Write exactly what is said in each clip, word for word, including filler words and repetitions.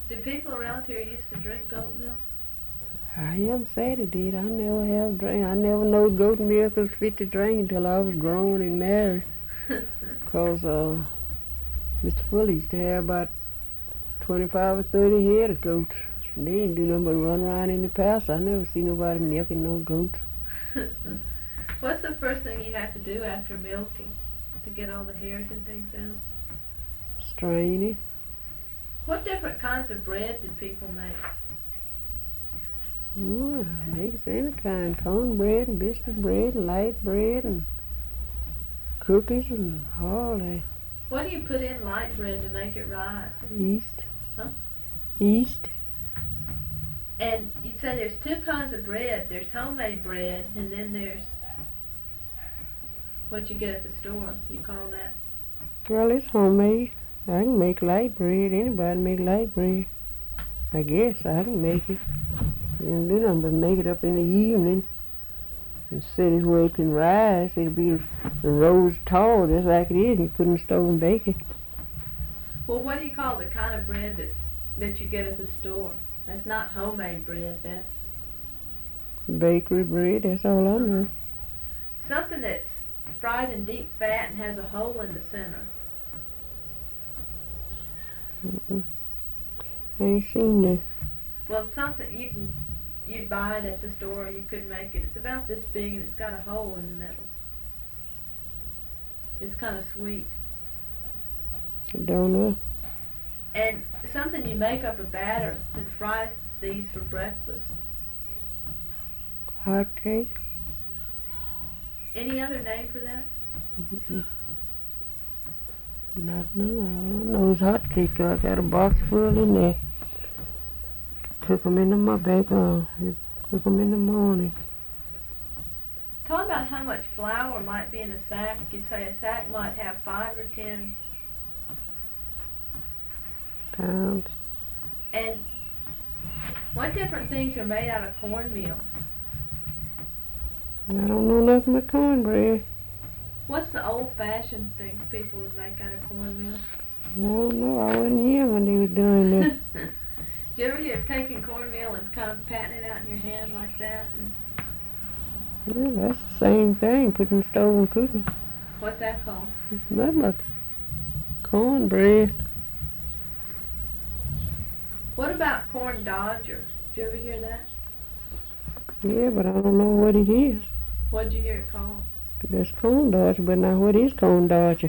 Do people around here used to drink goat milk? I am sad it did. I never have drink. I never know goat milk was fit to drink until I was grown and married. Cause uh, Mister Fuller used to have about twenty-five or thirty head of goats. And they didn't do nothing but run around in the pasture. I never see nobody milking no goats. What's the first thing you have to do after milking to get all the hairs and things out? Strain it. What different kinds of bread did people make? Ooh, makes any kind. Cornbread and biscuit bread and light bread and cookies and all that. What do you put in light bread to make it rise? Yeast. Huh? Yeast. And you say there's two kinds of bread. There's homemade bread, and then there's what you get at the store. You call that? Well, it's homemade. I can make light bread. Anybody make light bread. I guess I can make it. You don't do nothing but make it up in the evening and set it where it can rise. It'll be the rows tall just like it is. You put it in the stove and bake it. Well, what do you call the kind of bread that's, that you get at the store? That's not homemade bread, that's Bakery bread, that's all I know. something that's fried in deep fat and has a hole in the center. Mm-mm. I ain't seen that. Well, something you can you'd buy it at the store. Or you could make it. It's about this big and it's got a hole in the middle. It's kind of sweet. I don't know. And something you make up a batter and fry these for breakfast. Hot cake? Any other name for that? Mm-mm. Not no. All I know is hot cake. I got a box full in there. Cook 'em in the mo- bake 'em. Cook 'em in the morning. Talk about how much flour might be in a sack. You'd say a sack might have five or ten. Pounds. And what different things are made out of cornmeal? I don't know nothing but cornbread. What's the old-fashioned things people would make out of cornmeal? I don't know. I wasn't here when they was doing this. Did you ever hear of taking cornmeal and kind of patting it out in your hand like that? And Yeah, that's the same thing. Put in the stove and cook it. what's that called? Nothing but cornbread. What about corn dodger? Did you ever hear that? Yeah, but I don't know what it is. What'd you hear it called? That's corn dodger, but now what is corn dodger?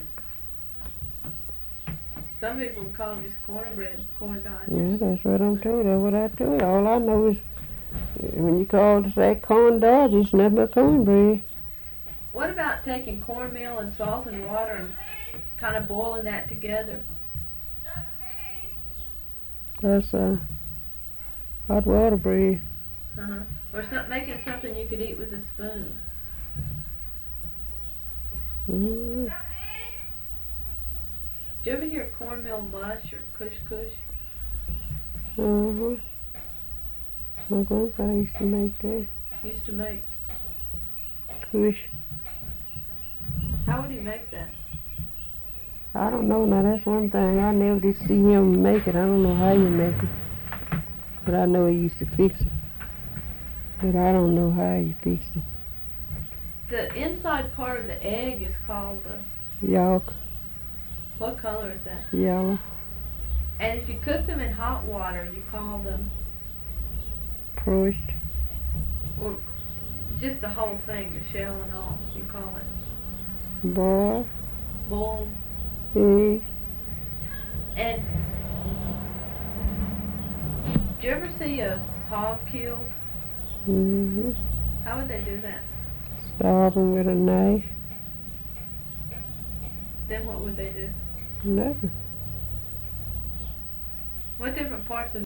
Some people would call it just cornbread, corn dodger. Yeah, that's what I'm told. That's what I told. All I know is uh, when you call it that corn dodger, it's nothing but cornbread. What about taking cornmeal and salt and water and kind of boiling that together? That's uh, hot water bread. Uh-huh. Or some, making something you could eat with a spoon. Mm. Did you ever hear cornmeal mush or kush kush? Uh-huh. My grandfather used to make that. Used to make. Kush. How would he make that? I don't know. Now that's one thing. I never did see him make it. I don't know how you make it. But I know he used to fix it. But I don't know how he fixed it. The inside part of the egg is called the... Yolk. What color is that? Yellow. And if you cook them in hot water, you call them... Proist. Or just the whole thing, the shell and all, you call it Boil. boiled. Egg. And did you ever see a hog killed? Mm-hmm. How would they do that? Stab him with a knife. Then what would they do? Nothing. What different parts of